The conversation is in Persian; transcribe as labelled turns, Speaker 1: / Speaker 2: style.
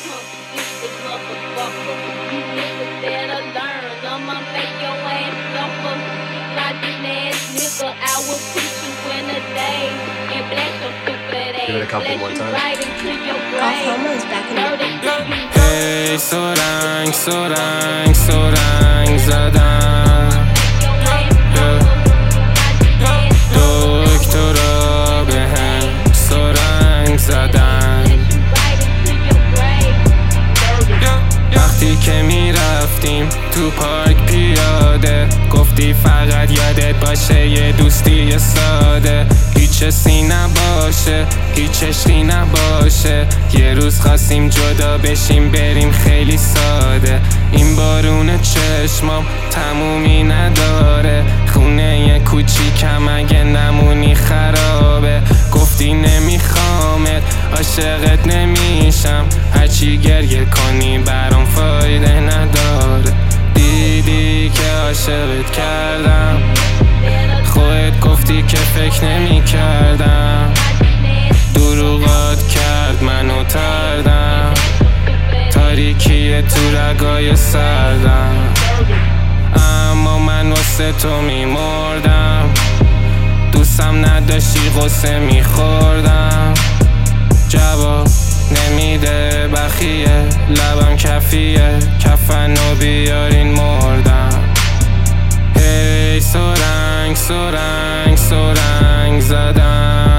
Speaker 1: Give it a couple more times.
Speaker 2: Oklahoma is back in the
Speaker 3: Hey, سرنگ سرنگ سرنگ زدم دکترا به هم سرنگ زدن وقتی که میرفتیم تو پارک پیاده گفتی فقط یادت باشه یه دوستی ساده هیچ حسی نباشه هیچ عشقی نباشه یه روز خواستیم جدا بشیم بریم خیلی ساده این بارون چشمام تمومی نداره خونه یه کوچیکم اگه نمونی خرابه گفتی نمیخوامت عاشقت نمیشم هرچی گریه کنی برام فایده نداره دیدی که عاشقت کردم خودت گفتی که فکر نمی کردم دروغات کرد منو تردم تاریکی تو رگای سردم اما من واسه تو میمردم دوستم نداشتی غصه میخوردم جواب نمیده بخیه لبم کفیه کفنو بیارین مردم هی سرنگ سرنگ سرنگ زدم